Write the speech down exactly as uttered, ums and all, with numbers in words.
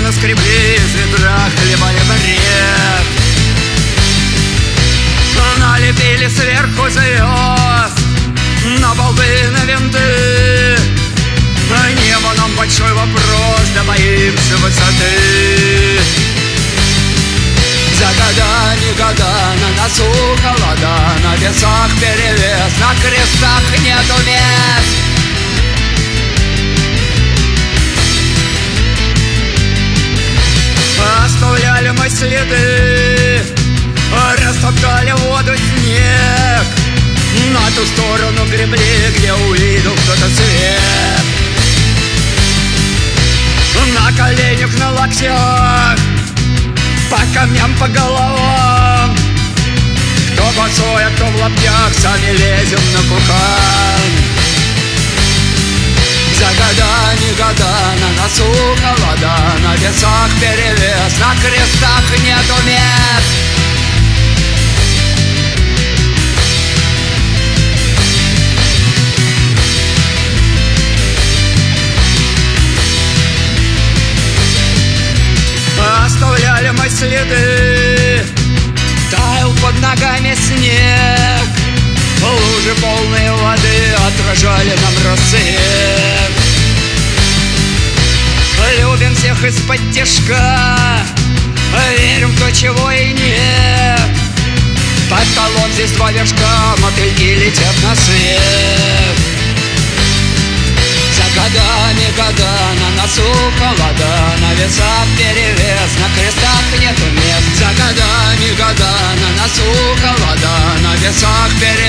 наскребли из ведра хлебали бред. Налепили сверху звезд на болты, на винты. Небо нам большой вопрос, да боимся высоты. За годами года, на носу холода, на весах перевес, на крестах нету мест. Оставляли мы следы, растоптали воду снег. На ту сторону гребли, где увидел кто-то свет. На коленях, на локтях, по камням, по головам. Кто босой, а кто в лаптях, сами лезем на кукан. За годами года, на носу холода, на весах перевес, на крестах нету мест. Оставляли мы следы, таял под ногами снег. Лужи полные воды отражали нам рассвет. Любим всех из-под тишка, верим в то, чего и нет. Под столом здесь два вершка, мотыльки летят на свет. За годами года, на носу холода, на весах перевес, на крестах нету мест. За годами года, на носу холода, на весах перевес.